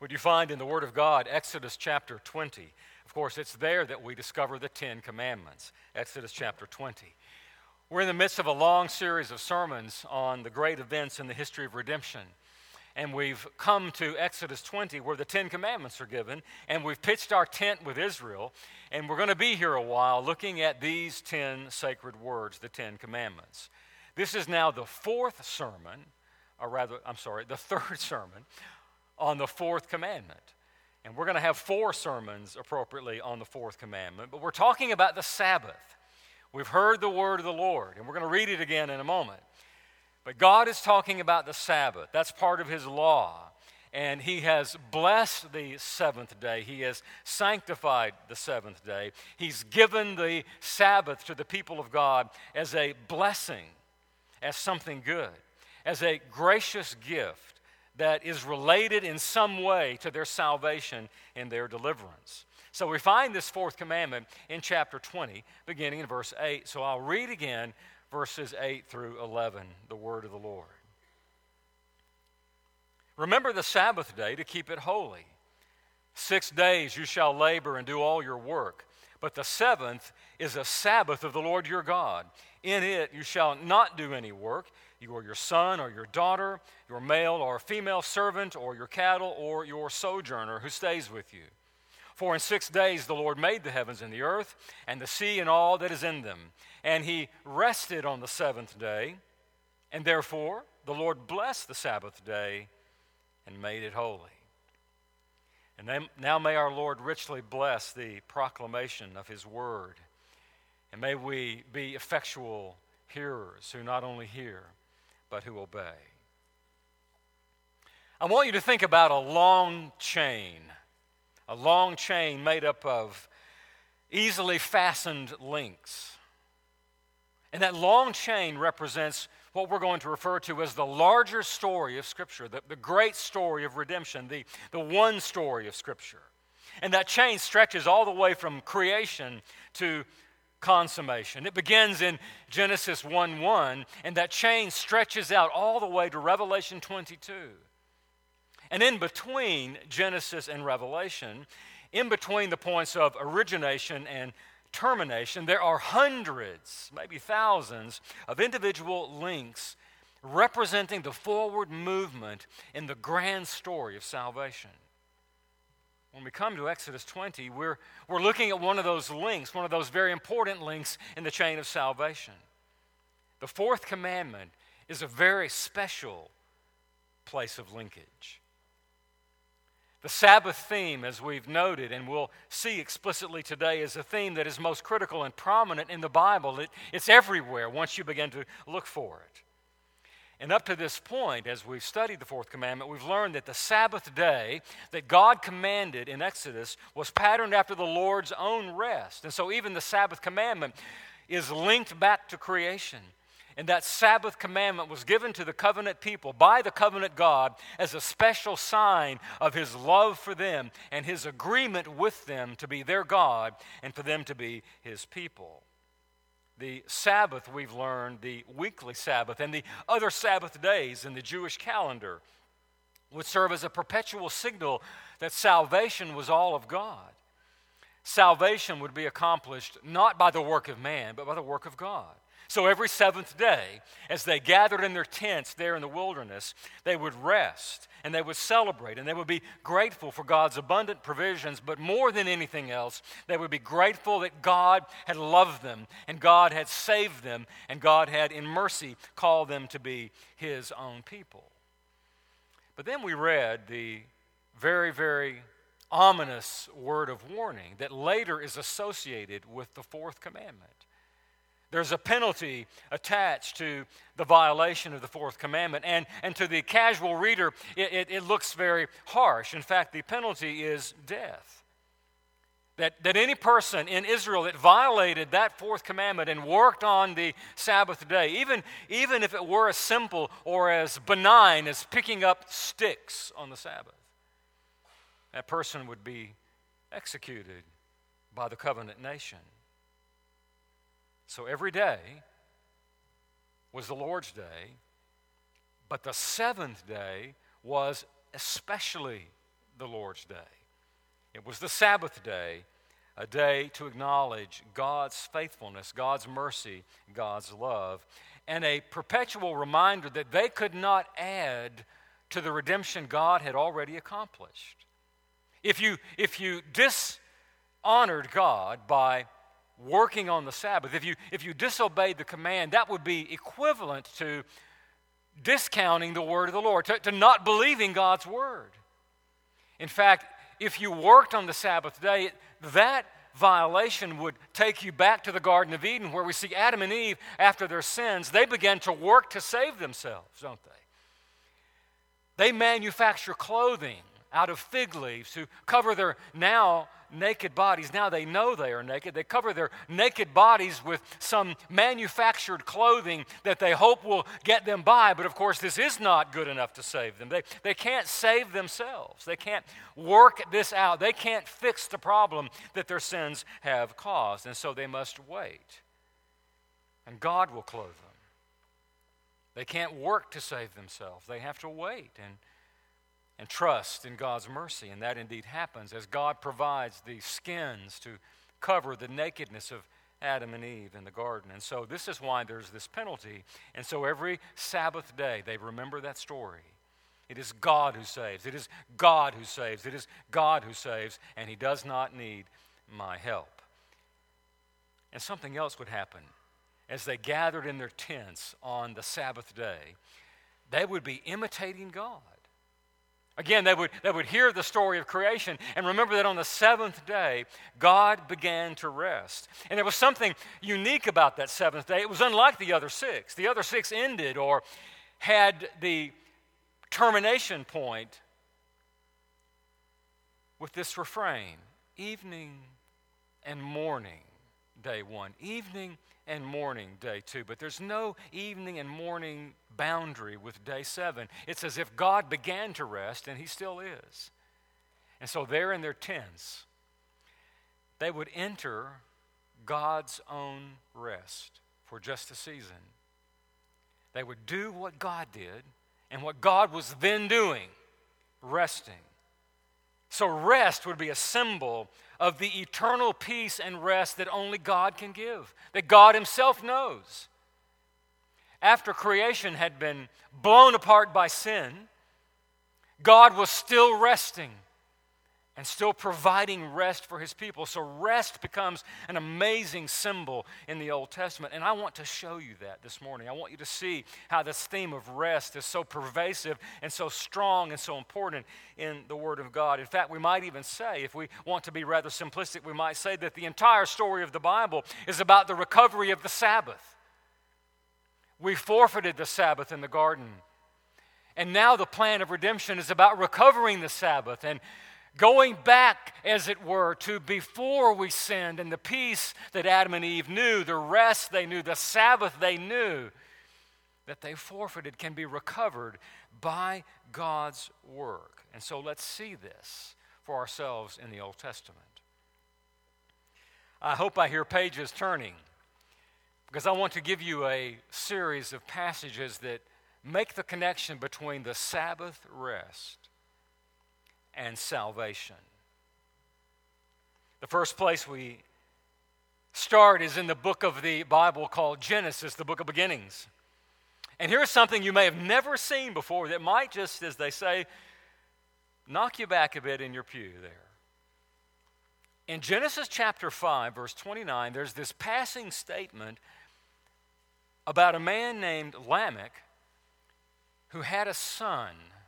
Would you find in the Word of God, Exodus chapter 20. Of course, it's there that we discover the Ten Commandments, Exodus chapter 20. We're in the midst of a long series of sermons on the great events in the history of redemption. And we've come to Exodus 20 where the Ten Commandments are given, and we've pitched our tent with Israel, and we're going to be here a while looking at these 10 sacred words, the Ten Commandments. This is now the third sermon on the fourth commandment. And we're going to have 4 sermons appropriately on the fourth commandment, but we're talking about the Sabbath. We've heard the word of the Lord, and we're going to read it again in a moment. But God is talking about the Sabbath. That's part of His law. And He has blessed the seventh day. He has sanctified the seventh day. He's given the Sabbath to the people of God as a blessing, as something good, as a gracious gift that is related in some way to their salvation and their deliverance. So we find this fourth commandment in chapter 20, beginning in verse 8. So I'll read again verses 8 through 11, the word of the Lord. Remember the Sabbath day to keep it holy. 6 days you shall labor and do all your work, but the seventh is a Sabbath of the Lord your God. In it you shall not do any work, you or your son or your daughter, your male or female servant, or your cattle, or your sojourner who stays with you. For in 6 days the Lord made the heavens and the earth, and the sea and all that is in them. And He rested on the seventh day, and therefore the Lord blessed the Sabbath day and made it holy. And now may our Lord richly bless the proclamation of His word. And may we be effectual hearers who not only hear, but who obey. I want you to think about a long chain made up of easily fastened links. And that long chain represents what we're going to refer to as the larger story of Scripture, the great story of redemption, the one story of Scripture. And that chain stretches all the way from creation to consummation. It begins in Genesis 1:1, and that chain stretches out all the way to Revelation 22. And in between Genesis and Revelation, in between the points of origination and termination, there are hundreds, maybe thousands, of individual links representing the forward movement in the grand story of salvation. When we come to Exodus 20, we're looking at one of those links, one of those very important links in the chain of salvation. The fourth commandment is a very special place of linkage. The Sabbath theme, as we've noted and we'll see explicitly today, is a theme that is most critical and prominent in the Bible. It's everywhere once you begin to look for it. And up to this point, as we've studied the fourth commandment, we've learned that the Sabbath day that God commanded in Exodus was patterned after the Lord's own rest. And so even the Sabbath commandment is linked back to creation. And that Sabbath commandment was given to the covenant people by the covenant God as a special sign of His love for them and His agreement with them to be their God and for them to be His people. The Sabbath, we've learned, the weekly Sabbath and the other Sabbath days in the Jewish calendar would serve as a perpetual signal that salvation was all of God. Salvation would be accomplished not by the work of man, but by the work of God. So every seventh day, as they gathered in their tents there in the wilderness, they would rest and they would celebrate and they would be grateful for God's abundant provisions, but more than anything else, they would be grateful that God had loved them and God had saved them and God had in mercy called them to be His own people. But then we read the very, very ominous word of warning that later is associated with the fourth commandment. There's a penalty attached to the violation of the fourth commandment. And to the casual reader, it looks very harsh. In fact, the penalty is death. That any person in Israel that violated that fourth commandment and worked on the Sabbath day, even if it were as simple or as benign as picking up sticks on the Sabbath, that person would be executed by the covenant nation. So every day was the Lord's day, but the seventh day was especially the Lord's day. It was the Sabbath day, a day to acknowledge God's faithfulness, God's mercy, God's love, and a perpetual reminder that they could not add to the redemption God had already accomplished. If you dishonored God by working on the Sabbath, if you disobeyed the command, that would be equivalent to discounting the word of the Lord, to not believing God's word. In fact, if you worked on the Sabbath day, that violation would take you back to the Garden of Eden, where we see Adam and Eve, after their sins, they began to work to save themselves, don't they? They manufacture clothing out of fig leaves to cover their now naked bodies. Now they know they are naked. They cover their naked bodies with some manufactured clothing that they hope will get them by. But of course, this is not good enough to save them. They can't save themselves. They can't work this out. They can't fix the problem that their sins have caused. And so they must wait. And God will clothe them. They can't work to save themselves. They have to wait and trust in God's mercy. And that indeed happens as God provides the skins to cover the nakedness of Adam and Eve in the garden. And so this is why there's this penalty. And so every Sabbath day they remember that story. It is God who saves. It is God who saves. It is God who saves, and He does not need my help. And something else would happen. As they gathered in their tents on the Sabbath day, they would be imitating God. Again, they would hear the story of creation and remember that on the seventh day, God began to rest. And there was something unique about that seventh day. It was unlike the other six. The other six ended or had the termination point with this refrain, evening and morning, day one. Evening and morning, day two. But there's no evening and morning boundary with day seven. It's as if God began to rest, and He still is. And so there in their tents, they would enter God's own rest for just a season. They would do what God did and what God was then doing, resting. So rest would be a symbol of the eternal peace and rest that only God can give, that God Himself knows. After creation had been blown apart by sin, God was still resting and still providing rest for His people. So rest becomes an amazing symbol in the Old Testament. And I want to show you that this morning. I want you to see how this theme of rest is so pervasive and so strong and so important in the Word of God. In fact, we might even say, if we want to be rather simplistic, we might say that the entire story of the Bible is about the recovery of the Sabbath. We forfeited the Sabbath in the garden. And now the plan of redemption is about recovering the Sabbath and going back, as it were, to before we sinned and the peace that Adam and Eve knew, the rest they knew, the Sabbath they knew, that they forfeited can be recovered by God's work. And so let's see this for ourselves in the Old Testament. I hope I hear pages turning, because I want to give you a series of passages that make the connection between the Sabbath rest and salvation. The first place we start is in the book of the Bible called Genesis, the book of beginnings. And here's something you may have never seen before that might just, as they say, knock you back a bit in your pew there. In Genesis chapter 5, verse 29, there's this passing statement about a man named Lamech who had a son.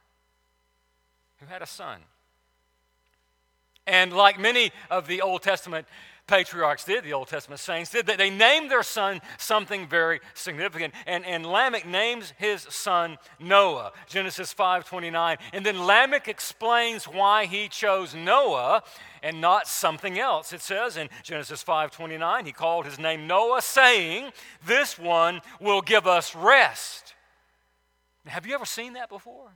And like many of the Old Testament patriarchs did, the Old Testament saints did, they named their son something very significant. And Lamech names his son Noah, Genesis 5:29. And then Lamech explains why he chose Noah and not something else. It says in Genesis 5:29, he called his name Noah, saying, "This one will give us rest." Now, have you ever seen that before?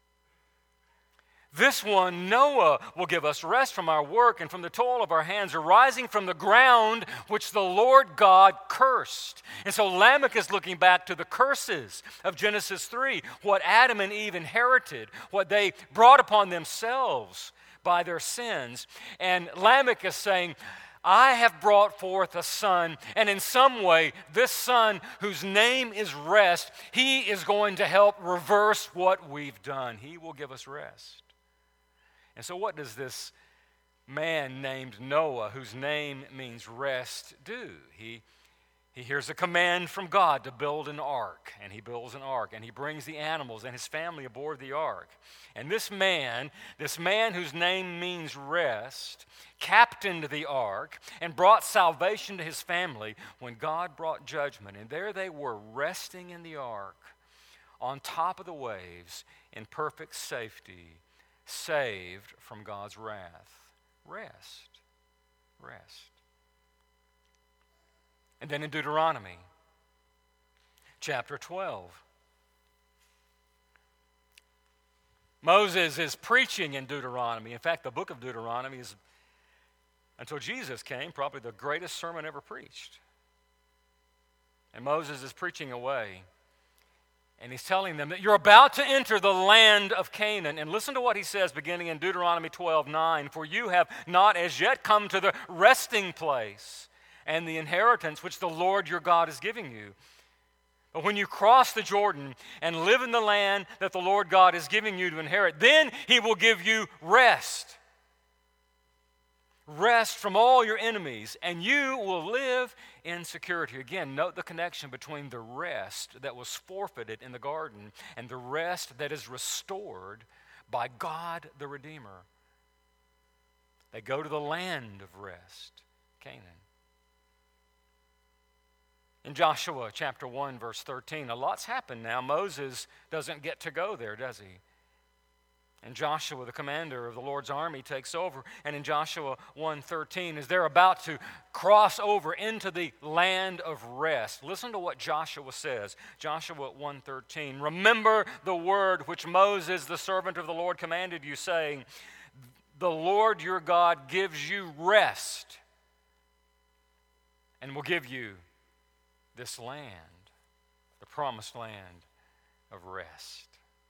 This one, Noah, will give us rest from our work and from the toil of our hands, arising from the ground which the Lord God cursed. And so Lamech is looking back to the curses of Genesis 3, what Adam and Eve inherited, what they brought upon themselves by their sins. And Lamech is saying, I have brought forth a son, and in some way, this son, whose name is rest, he is going to help reverse what we've done. He will give us rest. And so what does this man named Noah, whose name means rest, do? He hears a command from God to build an ark, and he builds an ark, and he brings the animals and his family aboard the ark. And this man whose name means rest, captained the ark and brought salvation to his family when God brought judgment. And there they were, resting in the ark on top of the waves in perfect safety, saved from God's wrath. Rest. And then in Deuteronomy chapter 12, Moses is preaching in Deuteronomy. In fact, the book of Deuteronomy is, until Jesus came, probably the greatest sermon ever preached. And Moses is preaching away. And he's telling them that you're about to enter the land of Canaan. And listen to what he says beginning in Deuteronomy 12:9. For you have not as yet come to the resting place and the inheritance which the Lord your God is giving you. But when you cross the Jordan and live in the land that the Lord God is giving you to inherit, then he will give you rest. Rest from all your enemies, and you will live in security. Again, note the connection between the rest that was forfeited in the garden and the rest that is restored by God the Redeemer. They go to the land of rest, Canaan. In Joshua chapter 1, verse 13, a lot's happened now. Moses doesn't get to go there, does he? And Joshua, the commander of the Lord's army, takes over. And in Joshua 1:13, as they're about to cross over into the land of rest, listen to what Joshua says. Joshua 1:13, remember the word which Moses, the servant of the Lord, commanded you, saying, the Lord your God gives you rest and will give you this land, the promised land of rest.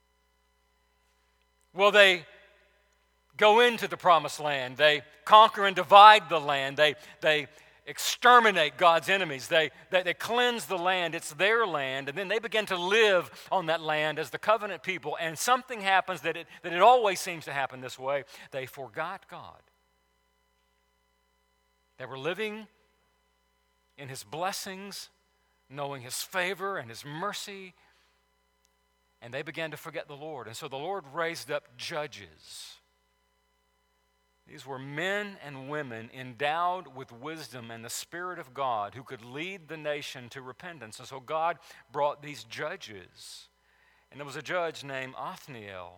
Well, they go into the promised land. They conquer and divide the land. They exterminate God's enemies. They cleanse the land. It's their land. And then they begin to live on that land as the covenant people. And something happens that it always seems to happen this way. They forgot God. They were living in his blessings, knowing his favor and his mercy, and they began to forget the Lord. And so the Lord raised up judges. These were men and women endowed with wisdom and the Spirit of God who could lead the nation to repentance. And so God brought these judges. And there was a judge named Othniel.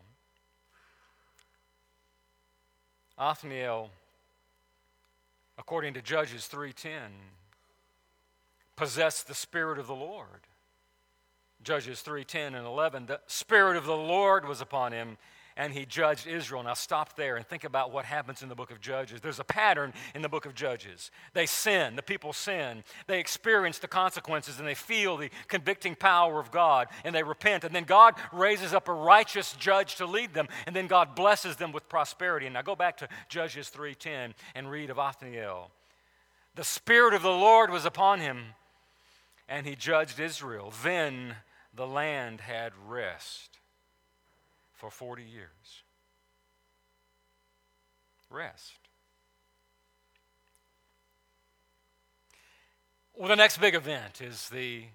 Othniel, according to Judges 3:10, possessed the Spirit of the Lord. Judges 3:10 and 11, the Spirit of the Lord was upon him, and he judged Israel. Now stop there and think about what happens in the book of Judges. There's a pattern in the book of Judges. They sin, the people sin. They experience the consequences, and they feel the convicting power of God, and they repent. And then God raises up a righteous judge to lead them, and then God blesses them with prosperity. And now go back to Judges 3:10 and read of Othniel. The Spirit of the Lord was upon him, and he judged Israel. Then the land had rest for 40 years. Rest. Well, the next big event is the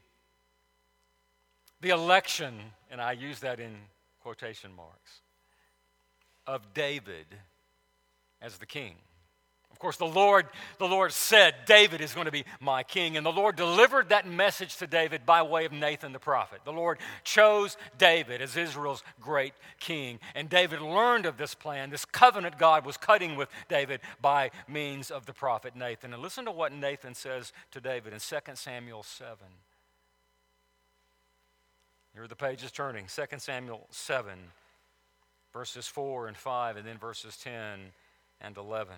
election, and I use that in quotation marks, of David as the king. Of course, the Lord said, David is going to be my king. And the Lord delivered that message to David by way of Nathan the prophet. The Lord chose David as Israel's great king. And David learned of this plan, this covenant God was cutting with David by means of the prophet Nathan. And listen to what Nathan says to David in 2 Samuel 7. Here are the pages turning. 2 Samuel 7, verses 4 and 5, and then verses 10 and 11.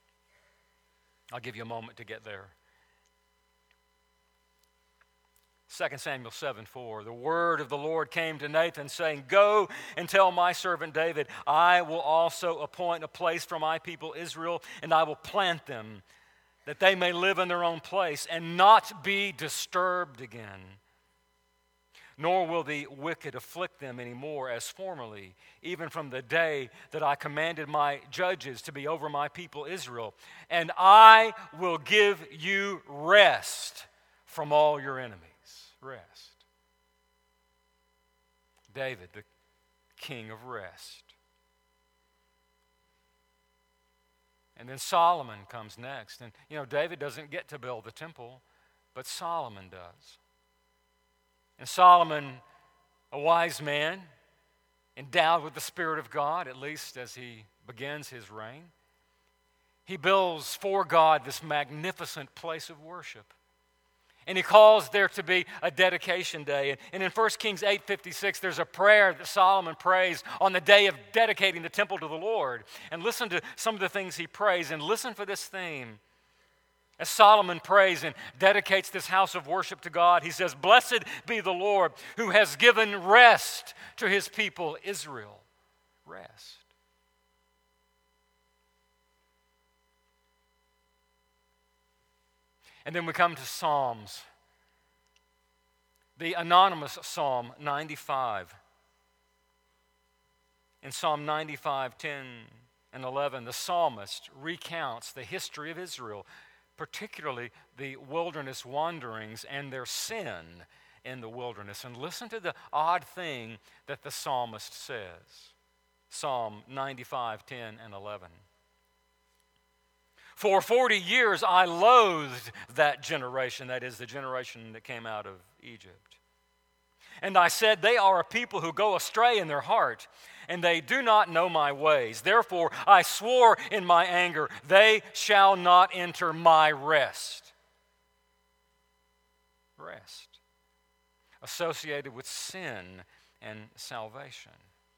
I'll give you a moment to get there. 2 Samuel 7:4, the word of the Lord came to Nathan, saying, "Go and tell my servant David, I will also appoint a place for my people Israel, and I will plant them, that they may live in their own place and not be disturbed again. Nor will the wicked afflict them anymore as formerly, even from the day that I commanded my judges to be over my people Israel. And I will give you rest from all your enemies." Rest. David, the king of rest. And then Solomon comes next. And, David doesn't get to build the temple, but Solomon does. And Solomon, a wise man, endowed with the Spirit of God, at least as he begins his reign, he builds for God this magnificent place of worship. And he calls there to be a dedication day. And in 1 Kings 8:56, there's a prayer that Solomon prays on the day of dedicating the temple to the Lord. And listen to some of the things he prays, and listen for this theme. As Solomon prays and dedicates this house of worship to God, he says, "Blessed be the Lord who has given rest to his people Israel." Rest. And then we come to Psalms. The anonymous Psalm 95. In Psalm 95:10 and 11, the psalmist recounts the history of Israel, particularly the wilderness wanderings and their sin in the wilderness. And listen to the odd thing that the psalmist says. Psalm 95:10 and 11. "For 40 years I loathed that generation," that is, the generation that came out of Egypt. "And I said, they are a people who go astray in their heart, and they do not know my ways. Therefore I swore in my anger, they shall not enter my rest." Rest. Associated with sin and salvation.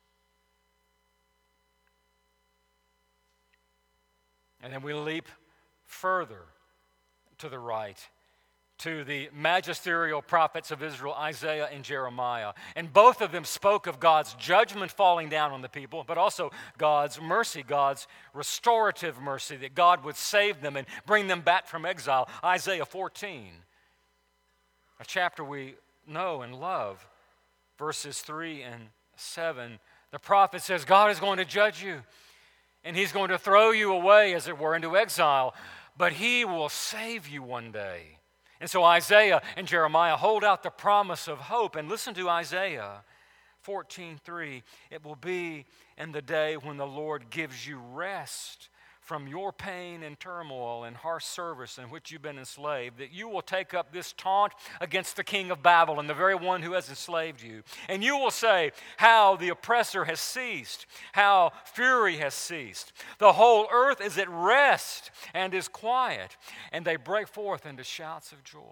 And then we leap further to the right to the magisterial prophets of Israel, Isaiah and Jeremiah. And both of them spoke of God's judgment falling down on the people, but also God's mercy, God's restorative mercy, that God would save them and bring them back from exile. Isaiah 14, a chapter we know and love, verses 3 and 7. The prophet says, God is going to judge you, and he's going to throw you away, as it were, into exile, but he will save you one day. And so Isaiah and Jeremiah hold out the promise of hope. And listen to Isaiah 14:3. "It will be in the day when the Lord gives you rest from your pain and turmoil and harsh service in which you've been enslaved, that you will take up this taunt against the king of Babylon, the very one who has enslaved you. And you will say, how the oppressor has ceased, how fury has ceased. The whole earth is at rest and is quiet, and they break forth into shouts of joy."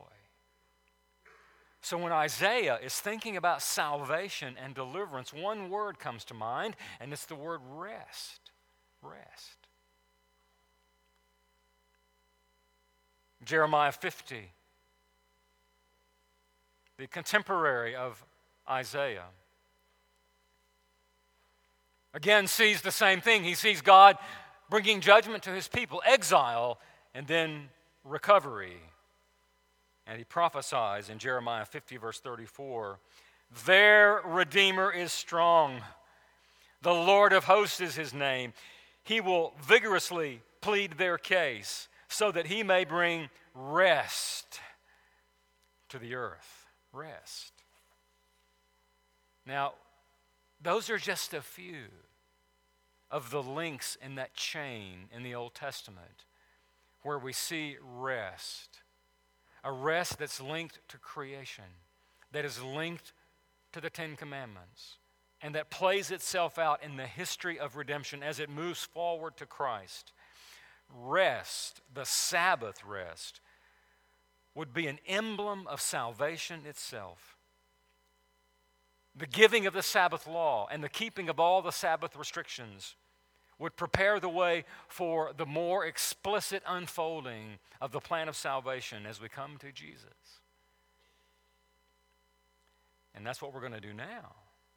So when Isaiah is thinking about salvation and deliverance, one word comes to mind, and it's the word rest. Rest. Jeremiah 50, the contemporary of Isaiah, again sees the same thing. He sees God bringing judgment to his people, exile, and then recovery. And he prophesies in Jeremiah 50, verse 34, "Their Redeemer is strong. The Lord of hosts is his name. He will vigorously plead their case, so that he may bring rest to the earth." Rest. Now, those are just a few of the links in that chain in the Old Testament where we see rest. A rest that's linked to creation, that is linked to the Ten Commandments, and that plays itself out in the history of redemption as it moves forward to Christ. Rest, the Sabbath rest, would be an emblem of salvation itself. The giving of the Sabbath law and the keeping of all the Sabbath restrictions would prepare the way for the more explicit unfolding of the plan of salvation as we come to Jesus. And that's what we're going to do now.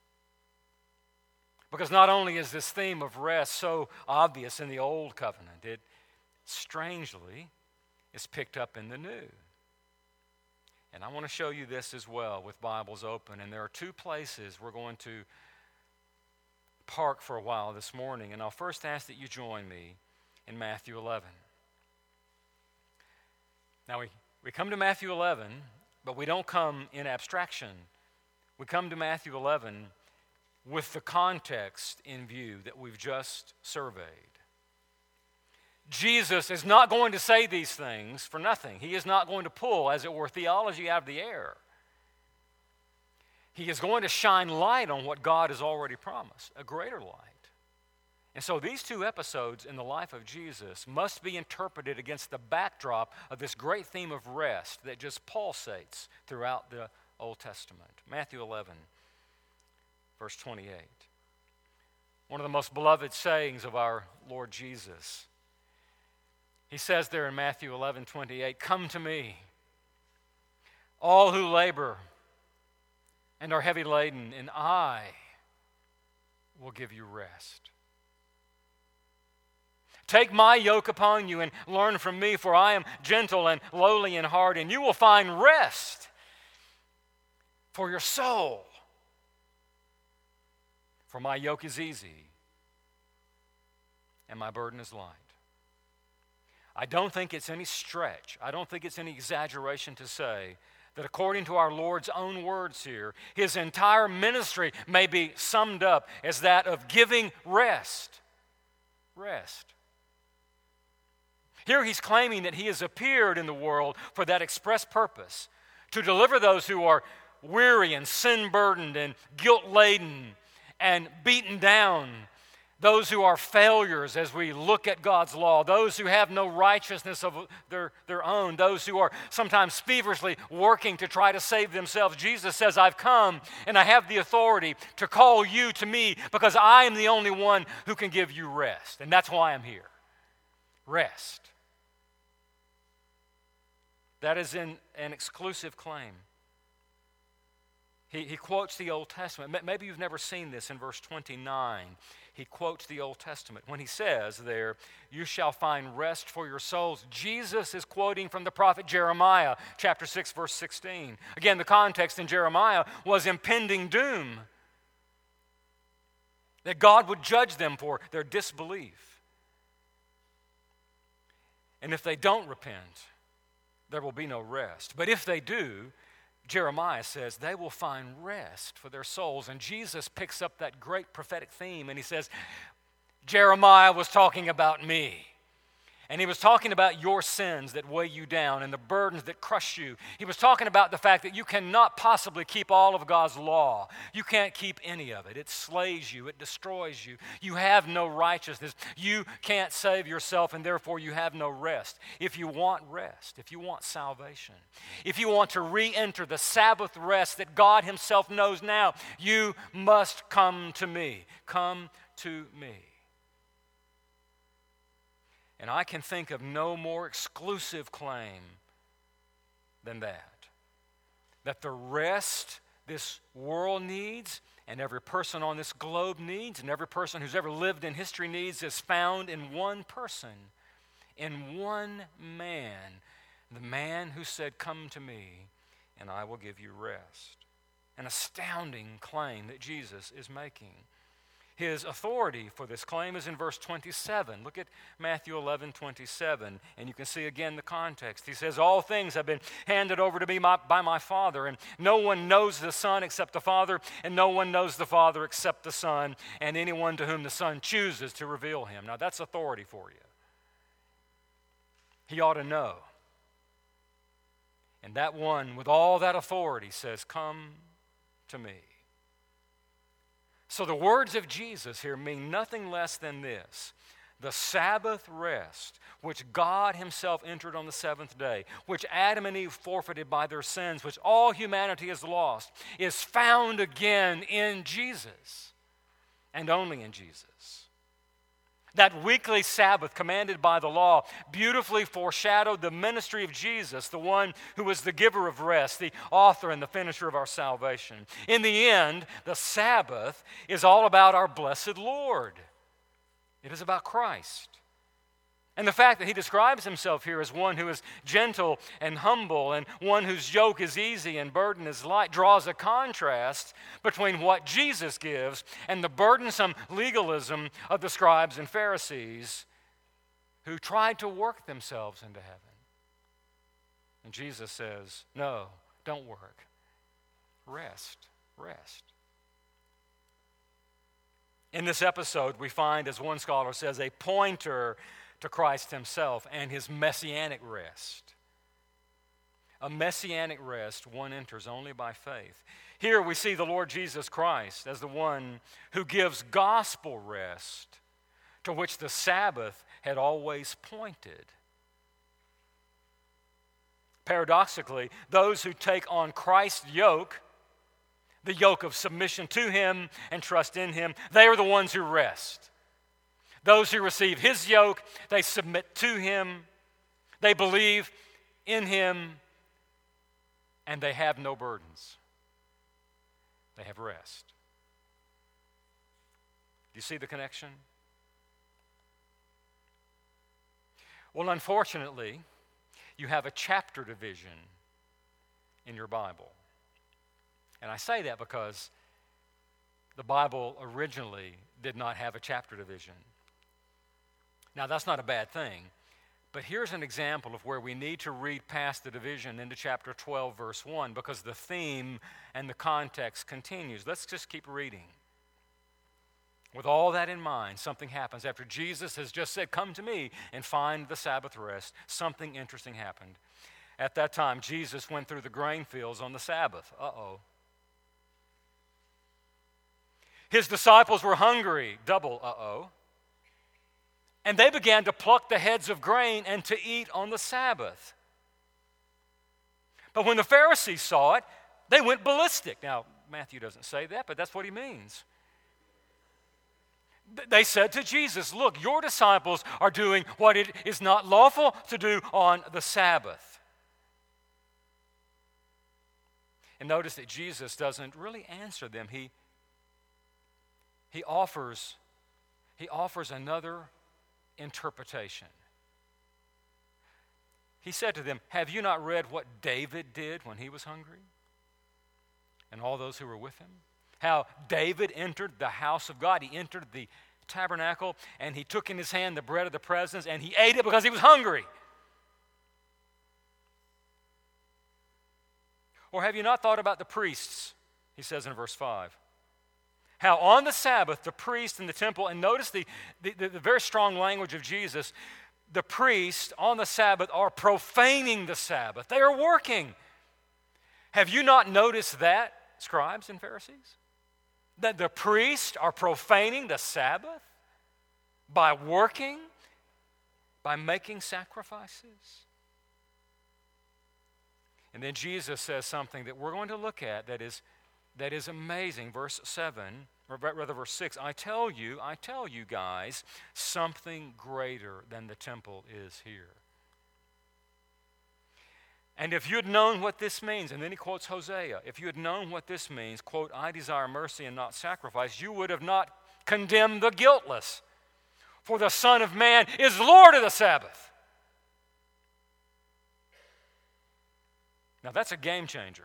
Because not only is this theme of rest so obvious in the Old Covenant, it strangely is picked up in the New. And I want to show you this as well with Bibles open. And there are two places we're going to park for a while this morning. And I'll first ask that you join me in Matthew 11. Now we come to Matthew 11, but we don't come in abstraction. We come to Matthew 11 with the context in view that we've just surveyed. Jesus is not going to say these things for nothing. He is not going to pull, as it were, theology out of the air. He is going to shine light on what God has already promised, a greater light. And so these two episodes in the life of Jesus must be interpreted against the backdrop of this great theme of rest that just pulsates throughout the Old Testament. Matthew 11, verse 28. One of the most beloved sayings of our Lord Jesus. He says there in Matthew 11:28, "Come to me, all who labor and are heavy laden, and I will give you rest. Take my yoke upon you and learn from me, for I am gentle and lowly in heart, and you will find rest for your soul. For my yoke is easy, and my burden is light." I don't think it's any stretch, I don't think it's any exaggeration to say that according to our Lord's own words here, his entire ministry may be summed up as that of giving rest. Rest. Here he's claiming that he has appeared in the world for that express purpose, to deliver those who are weary and sin-burdened and guilt-laden and beaten down, those who are failures as we look at God's law, those who have no righteousness of their own, those who are sometimes feverishly working to try to save themselves. Jesus says, "I've come and I have the authority to call you to me because I am the only one who can give you rest. And that's why I'm here. Rest." That is an exclusive claim. He quotes the Old Testament. Maybe you've never seen this in verse 29. He quotes the Old Testament. When he says there, "You shall find rest for your souls," Jesus is quoting from the prophet Jeremiah, chapter 6, verse 16. Again, the context in Jeremiah was impending doom, that God would judge them for their disbelief. And if they don't repent, there will be no rest. But if they do, Jeremiah says they will find rest for their souls. And Jesus picks up that great prophetic theme and he says, Jeremiah was talking about me. And he was talking about your sins that weigh you down and the burdens that crush you. He was talking about the fact that you cannot possibly keep all of God's law. You can't keep any of it. It slays you. It destroys you. You have no righteousness. You can't save yourself, and therefore you have no rest. If you want rest, if you want salvation, if you want to re-enter the Sabbath rest that God himself knows now, you must come to me. Come to me. And I can think of no more exclusive claim than that. That the rest this world needs, and every person on this globe needs, and every person who's ever lived in history needs, is found in one person, in one man. The man who said, "Come to me, and I will give you rest." An astounding claim that Jesus is making. His authority for this claim is in verse 27. Look at Matthew 11:27, and you can see again the context. He says, "All things have been handed over to me by my Father, and no one knows the Son except the Father, and no one knows the Father except the Son, and anyone to whom the Son chooses to reveal him." Now that's authority for you. He ought to know. And that one with all that authority says, "Come to me." So the words of Jesus here mean nothing less than this: the Sabbath rest, which God himself entered on the seventh day, which Adam and Eve forfeited by their sins, which all humanity has lost, is found again in Jesus, and only in Jesus. That weekly Sabbath commanded by the law beautifully foreshadowed the ministry of Jesus, the one who was the giver of rest, the author and the finisher of our salvation. In the end, the Sabbath is all about our blessed Lord. It is about Christ. And the fact that he describes himself here as one who is gentle and humble and one whose yoke is easy and burden is light draws a contrast between what Jesus gives and the burdensome legalism of the scribes and Pharisees who tried to work themselves into heaven. And Jesus says, no, don't work. Rest. In this episode, we find, as one scholar says, a pointer to Christ himself and his messianic rest. A messianic rest one enters only by faith. Here we see the Lord Jesus Christ as the one who gives gospel rest to which the Sabbath had always pointed. Paradoxically, those who take on Christ's yoke, the yoke of submission to him and trust in him, they are the ones who rest. Those who receive his yoke, they submit to him, they believe in him, and they have no burdens. They have rest. Do you see the connection? Well, unfortunately, you have a chapter division in your Bible. And I say that because the Bible originally did not have a chapter division. Now, that's not a bad thing, but here's an example of where we need to read past the division into chapter 12, verse 1, because the theme and the context continues. Let's just keep reading. With all that in mind, something happens. After Jesus has just said, "Come to me and find the Sabbath rest," something interesting happened. At that time, Jesus went through the grain fields on the Sabbath. His disciples were hungry. Double and they began to pluck the heads of grain and to eat on the Sabbath. But when the Pharisees saw it, they went ballistic. Now, Matthew doesn't say that, but that's what he means. They said to Jesus, "Look, your disciples are doing what it is not lawful to do on the Sabbath." And notice that Jesus doesn't really answer them. He offers another interpretation. He said to them, "Have you not read what David did when he was hungry? And all those who were with him? How David entered the house of God. He entered the tabernacle, and he took in his hand the bread of the presence, and he ate it because he was hungry. Or have you not thought about the priests?" He says in verse 5. How on the Sabbath, the priest in the temple, and notice the very strong language of Jesus, the priests on the Sabbath are profaning the Sabbath. They are working. Have you not noticed that, scribes and Pharisees? That the priests are profaning the Sabbath by working, by making sacrifices? And then Jesus says something that we're going to look at that is amazing. Verse 7, or rather verse 6, I tell you guys, something greater than the temple is here. And if you had known what this means, and then he quotes Hosea, if you had known what this means, quote, "I desire mercy and not sacrifice," you would have not condemned the guiltless. For the Son of Man is Lord of the Sabbath. Now that's a game changer.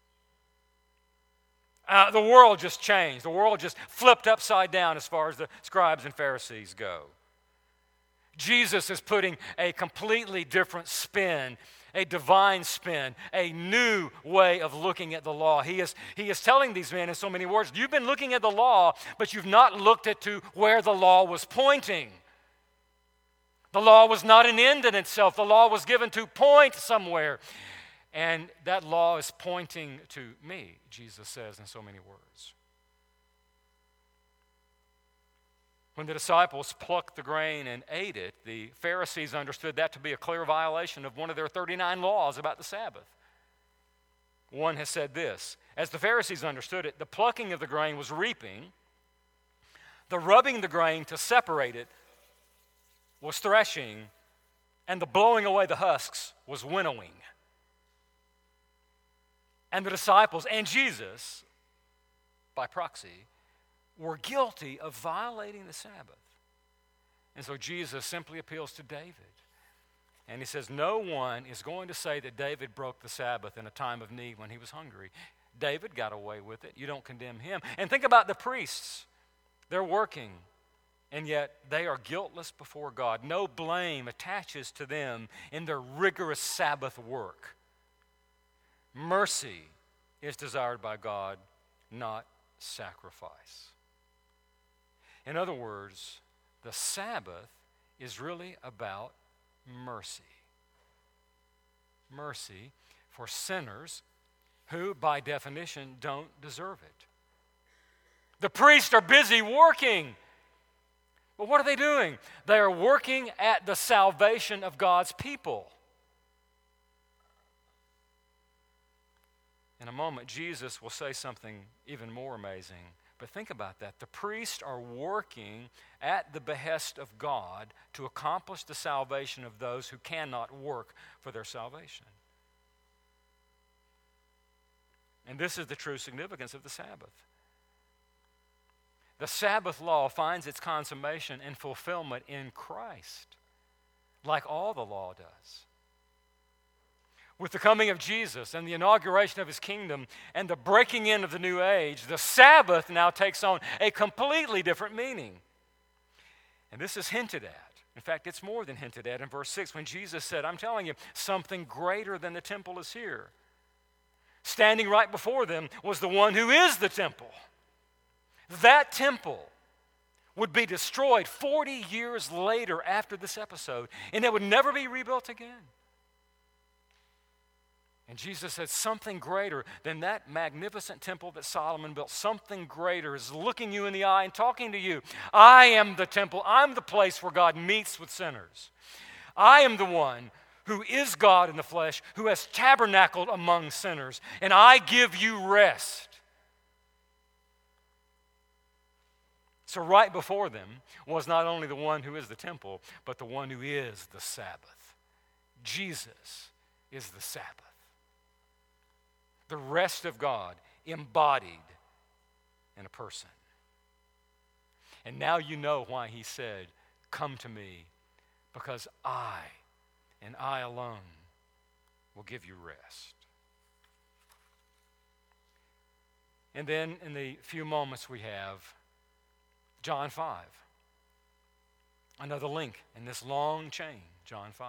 The world just changed. The world just flipped upside down as far as the scribes and Pharisees go. Jesus is putting a completely different spin, a divine spin, a new way of looking at the law. He is telling these men in so many words, you've been looking at the law, but you've not looked at to where the law was pointing. The law was not an end in itself. The law was given to point somewhere. And that law is pointing to me, Jesus says in so many words. When the disciples plucked the grain and ate it, the Pharisees understood that to be a clear violation of one of their 39 laws about the Sabbath. One has said this, as the Pharisees understood it, the plucking of the grain was reaping, the rubbing the grain to separate it was threshing, and the blowing away the husks was winnowing. And the disciples and Jesus, by proxy, were guilty of violating the Sabbath. And so Jesus simply appeals to David. And he says, no one is going to say that David broke the Sabbath in a time of need when he was hungry. David got away with it. You don't condemn him. And think about the priests. They're working, and yet they are guiltless before God. No blame attaches to them in their rigorous Sabbath work. Mercy is desired by God, not sacrifice. In other words, the Sabbath is really about mercy. Mercy for sinners who, by definition, don't deserve it. The priests are busy working. But what are they doing? They are working at the salvation of God's people. In a moment, Jesus will say something even more amazing. But think about that. The priests are working at the behest of God to accomplish the salvation of those who cannot work for their salvation. And this is the true significance of the Sabbath. The Sabbath law finds its consummation and fulfillment in Christ, like all the law does. With the coming of Jesus and the inauguration of his kingdom and the breaking in of the new age, the Sabbath now takes on a completely different meaning. And this is hinted at. In fact, it's more than hinted at in verse 6 when Jesus said, I'm telling you, something greater than the temple is here. Standing right before them was the one who is the temple. That temple would be destroyed 40 years later after this episode, and it would never be rebuilt again. And Jesus said something greater than that magnificent temple that Solomon built. Something greater is looking you in the eye and talking to you. I am the temple. I'm the place where God meets with sinners. I am the one who is God in the flesh, who has tabernacled among sinners, and I give you rest. So right before them was not only the one who is the temple, but the one who is the Sabbath. Jesus is the Sabbath. The rest of God embodied in a person. And now you know why he said, come to me, because I, and I alone, will give you rest. And then in the few moments we have, John 5. Another link in this long chain, John 5.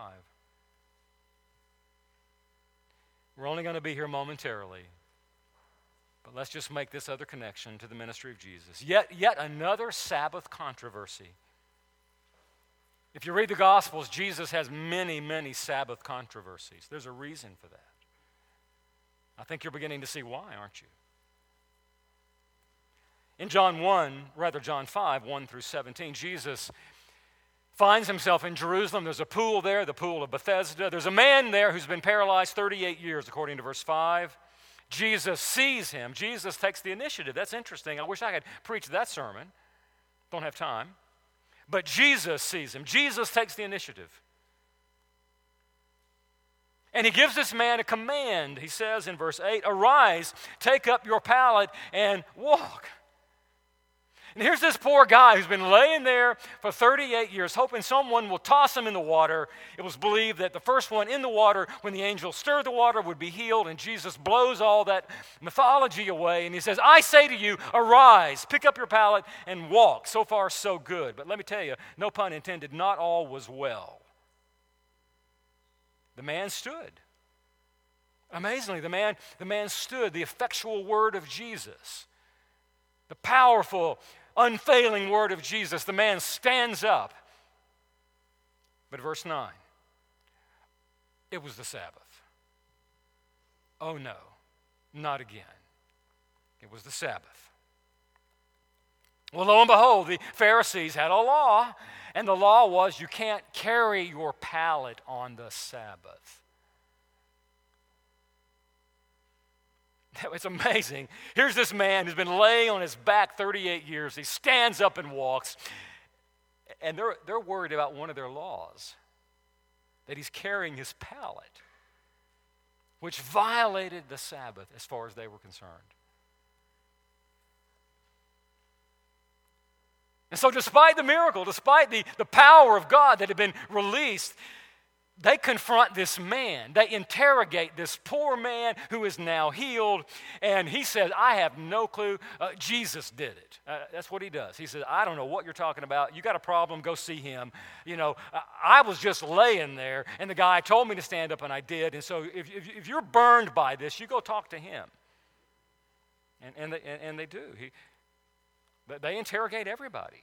We're only going to be here momentarily, but let's just make this other connection to the ministry of Jesus. Yet another Sabbath controversy. If you read the Gospels, Jesus has many, many Sabbath controversies. There's a reason for that. I think you're beginning to see why, aren't you? In John 5, 1 through 17, Jesus finds himself in Jerusalem. There's a pool there, the pool of Bethesda. There's a man there who's been paralyzed 38 years, according to verse 5. Jesus sees him. Jesus takes the initiative. That's interesting. I wish I could preach that sermon. Don't have time. But Jesus sees him. Jesus takes the initiative. And he gives this man a command. He says in verse 8, arise, take up your pallet, and walk. And here's this poor guy who's been laying there for 38 years, hoping someone will toss him in the water. It was believed that the first one in the water, when the angel stirred the water, would be healed, and Jesus blows all that mythology away, and he says, I say to you, arise, pick up your pallet, and walk. So far, so good. But let me tell you, no pun intended, not all was well. The man stood. Amazingly, the man stood, the effectual word of Jesus, the powerful, unfailing word of Jesus. The man stands up. But verse 9, it was the Sabbath. Oh no, not again. It was the Sabbath. Well, lo and behold, the Pharisees had a law, and the law was you can't carry your pallet on the Sabbath. It's amazing. Here's this man who's been laying on his back 38 years. He stands up and walks. And they're worried about one of their laws, that he's carrying his pallet, which violated the Sabbath as far as they were concerned. And so despite the miracle, despite the power of God that had been released, they confront this man. They interrogate this poor man who is now healed. And he says, I have no clue. Jesus did it. That's what he does. He says, I don't know what you're talking about. You got a problem, go see him. You know, I was just laying there, and the guy told me to stand up, and I did. And so if you're burned by this, you go talk to him. And they do. They interrogate everybody.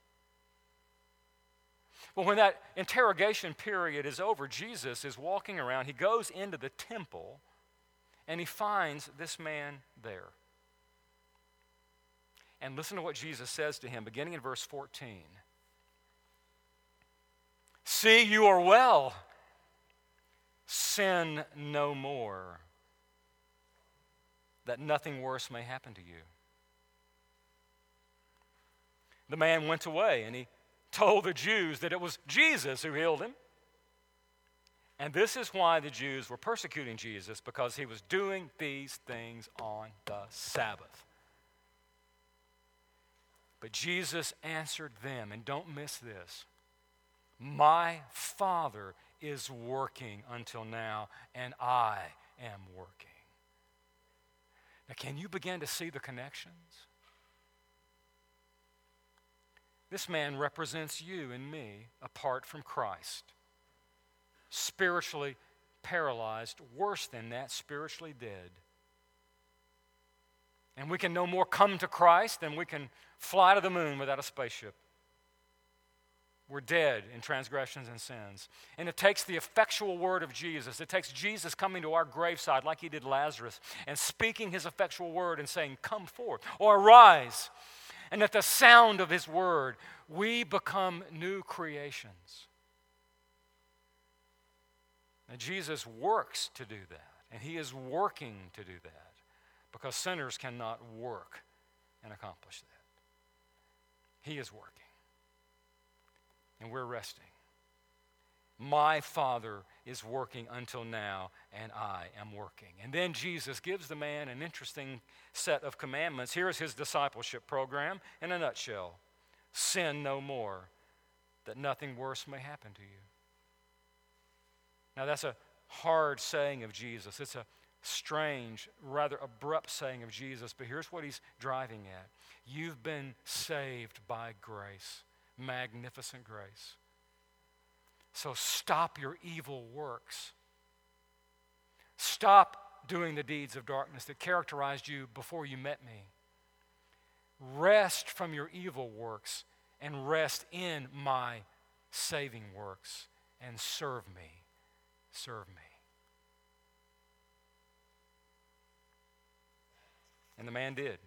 Well, when that interrogation period is over, Jesus is walking around. He goes into the temple, and he finds this man there. And listen to what Jesus says to him, beginning in verse 14. See, you are well. Sin no more, that nothing worse may happen to you. The man went away, and he told the Jews that it was Jesus who healed him. And this is why the Jews were persecuting Jesus, because he was doing these things on the Sabbath. But Jesus answered them, and don't miss this, my Father is working until now, and I am working. Now, can you begin to see the connections? This man represents you and me apart from Christ. Spiritually paralyzed, worse than that, spiritually dead. And we can no more come to Christ than we can fly to the moon without a spaceship. We're dead in transgressions and sins. And it takes the effectual word of Jesus. It takes Jesus coming to our graveside like he did Lazarus and speaking his effectual word and saying, come forth, or arise. And at the sound of his word, we become new creations. Now, Jesus works to do that, and he is working to do that, because sinners cannot work and accomplish that. He is working, and we're resting. My Father is working until now, and I am working. And then Jesus gives the man an interesting set of commandments. Here's his discipleship program in a nutshell. Sin no more, that nothing worse may happen to you. Now that's a hard saying of Jesus. It's a strange, rather abrupt saying of Jesus, but here's what he's driving at. You've been saved by grace, magnificent grace. So stop your evil works. Stop doing the deeds of darkness that characterized you before you met me. Rest from your evil works and rest in my saving works and serve me. Serve me. And the man did.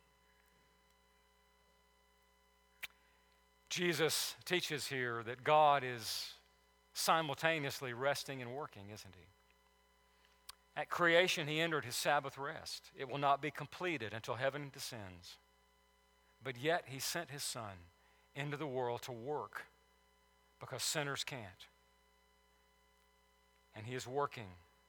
Jesus teaches here that God is simultaneously resting and working, isn't he? At creation, he entered his Sabbath rest. It will not be completed until heaven descends. But yet, he sent his Son into the world to work because sinners can't. And he is working.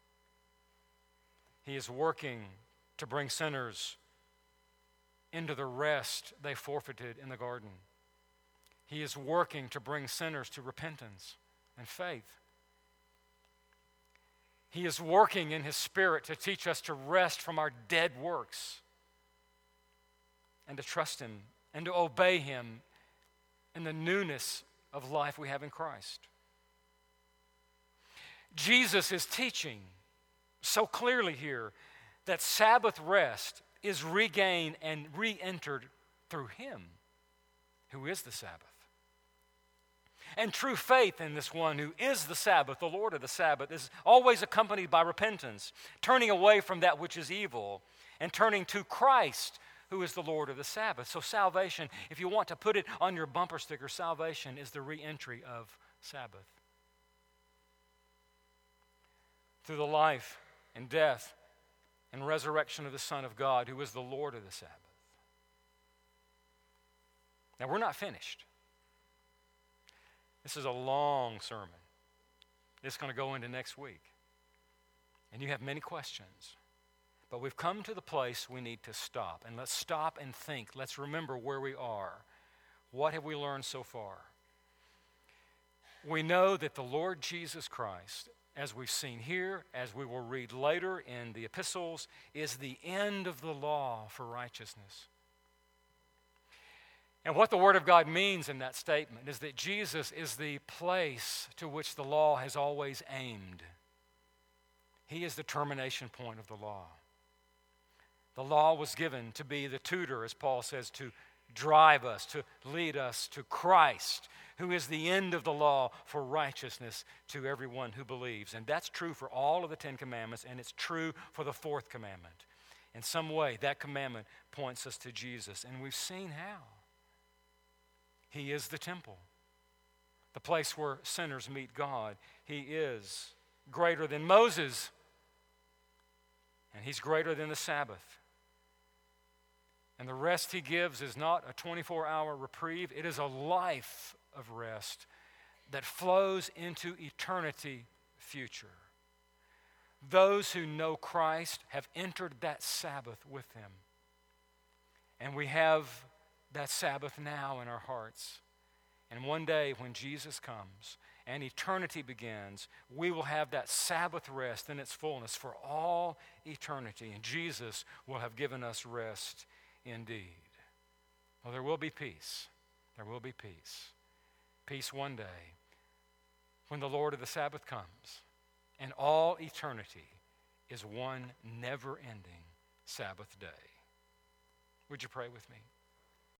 He is working to bring sinners into the rest they forfeited in the garden. He is working to bring sinners to repentance and faith. He is working in his Spirit to teach us to rest from our dead works and to trust him and to obey him in the newness of life we have in Christ. Jesus is teaching so clearly here that Sabbath rest is regained and re-entered through him, who is the Sabbath. And true faith in this one who is the Sabbath, the Lord of the Sabbath, is always accompanied by repentance, turning away from that which is evil and turning to Christ, who is the Lord of the Sabbath. So salvation, if you want to put it on your bumper sticker, salvation is the re-entry of Sabbath. Through the life and death and resurrection of the Son of God, who is the Lord of the Sabbath. Now, we're not finished. This is a long sermon. It's going to go into next week. And you have many questions. But we've come to the place we need to stop. And let's stop and think. Let's remember where we are. What have we learned so far? We know that the Lord Jesus Christ, as we've seen here, as we will read later in the epistles, is the end of the law for righteousness. And what the Word of God means in that statement is that Jesus is the place to which the law has always aimed. He is the termination point of the law. The law was given to be the tutor, as Paul says, to drive us, to lead us to Christ, who is the end of the law for righteousness to everyone who believes. And that's true for all of the Ten Commandments, and it's true for the fourth commandment. In some way, that commandment points us to Jesus, and we've seen how. He is the temple, the place where sinners meet God. He is greater than Moses, and he's greater than the Sabbath. And the rest he gives is not a 24-hour reprieve. It is a life of rest that flows into eternity future. Those who know Christ have entered that Sabbath with him. And we have that Sabbath now in our hearts. And one day when Jesus comes and eternity begins, we will have that Sabbath rest in its fullness for all eternity. And Jesus will have given us rest indeed. Well, there will be peace. There will be peace. Peace one day when the Lord of the Sabbath comes and all eternity is one never-ending Sabbath day. Would you pray with me?